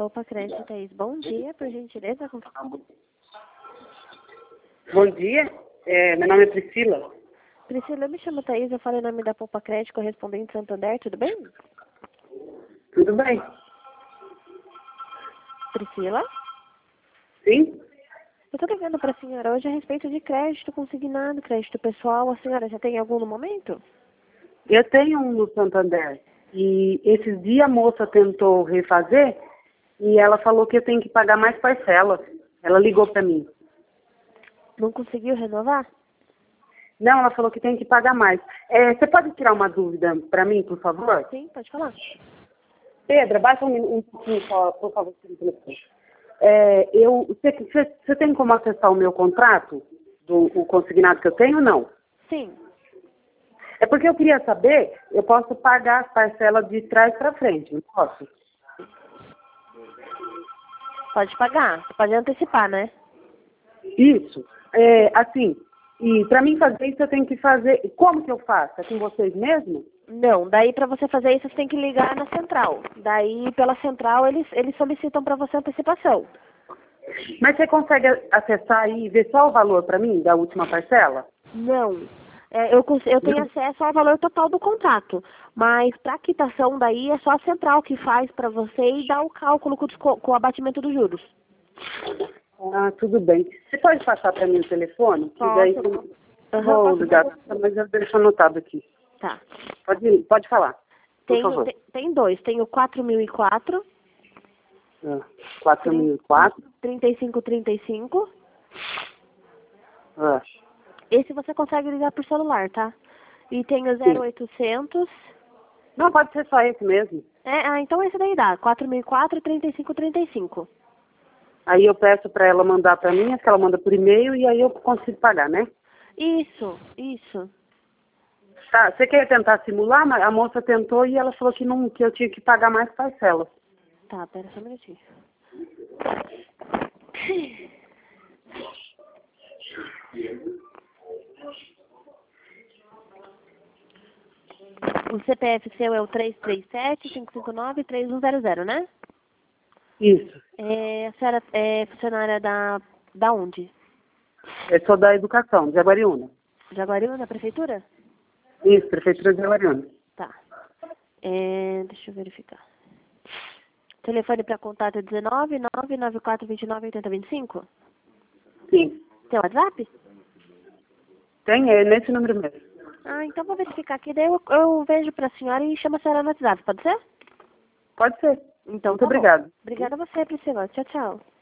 Poupa Crédito, Thaís. Bom dia, por gentileza. Bom dia, meu nome é Priscila. Priscila, eu me chamo Thaís, eu falo em nome da Poupa Crédito, correspondente Santander, tudo bem? Tudo bem? Priscila? Sim? Eu estou ligando para a senhora hoje a respeito de crédito consignado, crédito pessoal. A senhora já tem algum no momento? Eu tenho um no Santander. E esses dias a moça tentou refazer e ela falou que eu tenho que pagar mais parcelas. Ela ligou para mim. Não conseguiu renovar? Não, ela falou que tem que pagar mais. Você pode tirar uma dúvida para mim, por favor? Sim, pode falar. Pedro, baixa um pouquinho só, por favor. Você tem como acessar o meu contrato, o consignado que eu tenho ou não? Sim. É porque eu queria saber, eu posso pagar as parcelas de trás para frente, não posso? Pode pagar. Pode antecipar, né? Isso. Assim, e para mim fazer isso eu tenho que fazer... Como que eu faço? É com vocês mesmo? Não, daí para você fazer isso você tem que ligar na central. Daí pela central eles solicitam para você antecipação. Mas você consegue acessar aí e ver só o valor para mim da última parcela? Não. Eu tenho acesso ao valor total do contrato, mas para quitação daí é só a central que faz para você e dá o cálculo com o abatimento dos juros. Ah, tudo bem. Você pode passar para mim o telefone? Que daí eu vou ligar, mas eu deixo anotado aqui. Tá. Pode falar, por favor. Tem dois. Tem o 4004. 4004. 3535. Ah, Esse você consegue ligar por celular, tá? E tem o 0800. não, pode ser só esse mesmo. Então esse daí dá. 4004 3535. Aí eu peço para ela mandar para mim, que ela manda por e-mail e aí eu consigo pagar, né? Isso. Tá, você quer tentar simular? Mas a moça tentou e ela falou que eu tinha que pagar mais parcelas. Tá, pera só um minutinho. O CPF seu é o 337-559-3100, né? Isso. A senhora é funcionária da onde? Eu sou da educação, de Jaguariúna. Jaguariúna, da prefeitura? Isso, prefeitura de Jaguariúna. Tá. Deixa eu verificar. Telefone para contato é 19994298025? Sim. Tem WhatsApp? Tem, é nesse número mesmo. Então vou verificar aqui, daí eu vejo pra senhora e chamo a senhora no WhatsApp, pode ser? Pode ser. Então, Muito obrigada. Obrigada a você, Priscila. Tchau, tchau.